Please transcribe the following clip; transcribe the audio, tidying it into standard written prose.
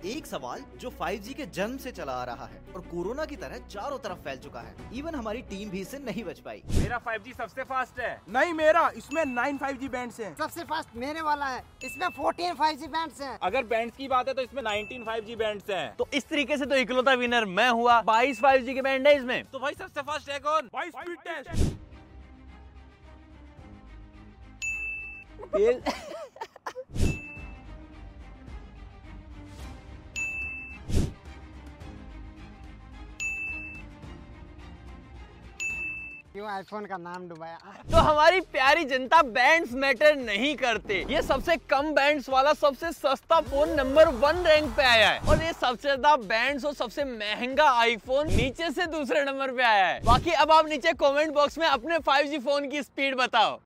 एक सवाल जो 5G के जन्म से चला आ रहा है और कोरोना की तरह चारों तरफ फैल चुका है। इवन हमारी टीम भी इससे नहीं बच पाई। मेरा 5G सबसे फास्ट है। नहीं मेरा, इसमें 9 5G बैंड्स हैं। सबसे फास्ट मेरे वाला है, इसमें 14 5G बैंड्स हैं। अगर बैंड्स की बात है तो इसमें 19 5G बैंड्स हैं। तो इस तरीके से तो इकलौता विनर मैं हुआ। 22 5G के बैंड है इसमें। तो भाई सबसे फास्ट है कौन? भाई स्पीड टेस्ट। क्यों आईफोन का नाम डुबाया? तो हमारी प्यारी जनता बैंड्स मैटर नहीं करते। ये सबसे कम बैंड्स वाला सबसे सस्ता फोन नंबर 1 रैंक पे आया है और ये सबसे ज्यादा बैंड्स और सबसे महंगा आईफोन नीचे से दूसरे नंबर पे आया है। बाकी अब आप नीचे कमेंट बॉक्स में अपने 5G फोन की स्पीड बताओ।